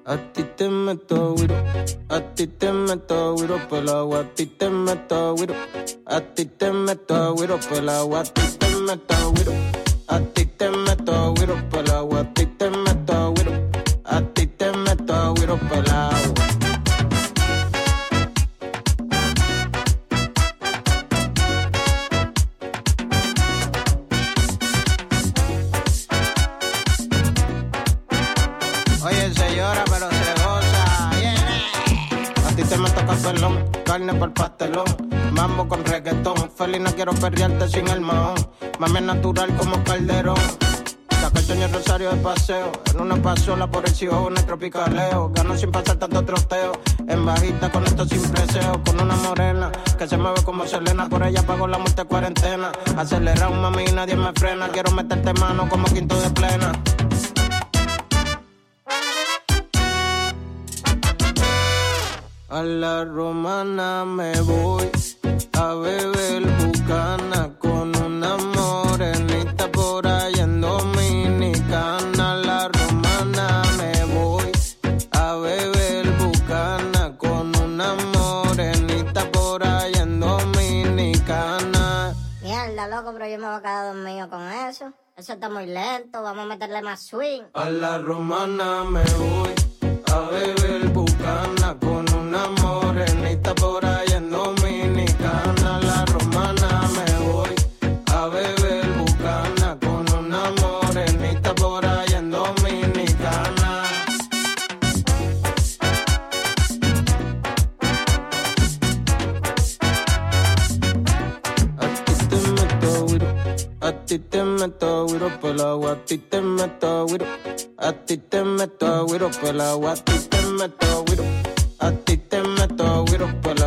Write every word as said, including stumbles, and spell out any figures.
A ti te meto güiro, a ti te meto güiro pelao, a ti te meto güiro, a ti te meto güiro pelao, a ti te meto güiro, a ti te meto güiro pelao, a ti te meto güiro, a ti te meto güiro pelao. Oye, se llora pero se goza, yeah. A ti te meto papelón, carne por pastelón, mambo con reggaetón, feliz no quiero perrearte sin el mahón, mami es natural como Calderón. Saca el sueño Rosario de paseo, en una pasola por el Cibao, en el tropicaleo, gano sin pasar tanto troteo, en bajita con esto sin preseo, con una morena que se mueve como Selena, por ella pago la muerte cuarentena, acelerado mami y nadie me frena, quiero meterte mano como quinto de plena. A la romana me voy a beber bucana con una morenita por allá en Dominicana. A la romana me voy a beber bucana con una morenita por allá en Dominicana. Mierda, loco, pero yo me voy a quedar dormido con eso. Eso está muy lento, vamos a meterle más swing. A la romana me voy a beber bucana con una morenita por allá en Dominicana. La romana me voy a beber bucana con una morenita por allá en Dominicana. A ti te meto güiro, a ti te meto güiro pelao, a ti te meto güiro, a ti te meto güiro pelao, a ti te meto güiro, a ti te meto güiro pelao.